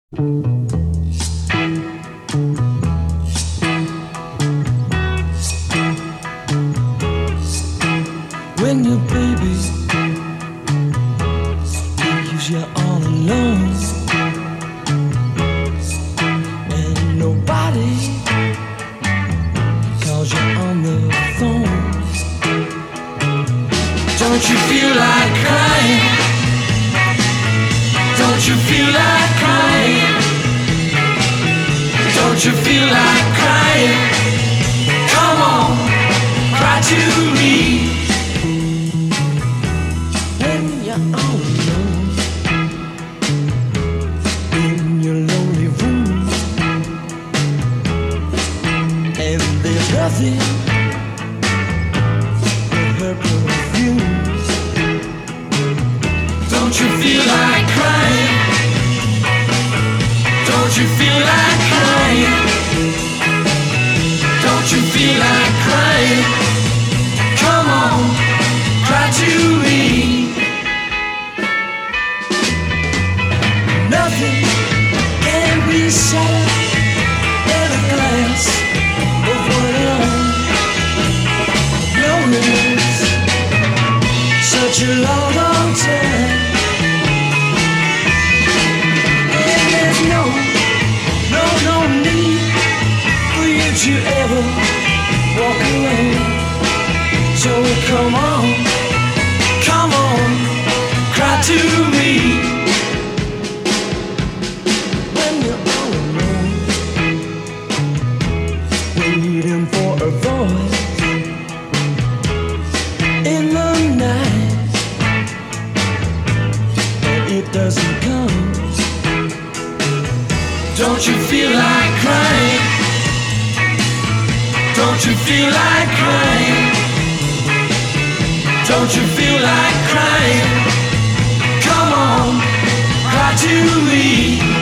When your baby leaves you all alone, and nobody calls you on the phone, don't you feel like crying? Don't you feel like crying? Don't you feel like crying? Come on, cry to me. When you're all alone in your lonely room, and there's nothing but her perfume, don't you feel like crying? Don't you feel like crying? Don't you feel like crying? Come on, cry to me. Nothing can be said in a glass of water. Loneliness, such a long, long time. And there's no need for you to ever walk alone. So come on, cry to me. When you're all alone, waiting for a voice in the night, but it doesn't come. Don't you feel like crying? Don't you feel like crying? Don't you feel like crying? Come on, cry to me.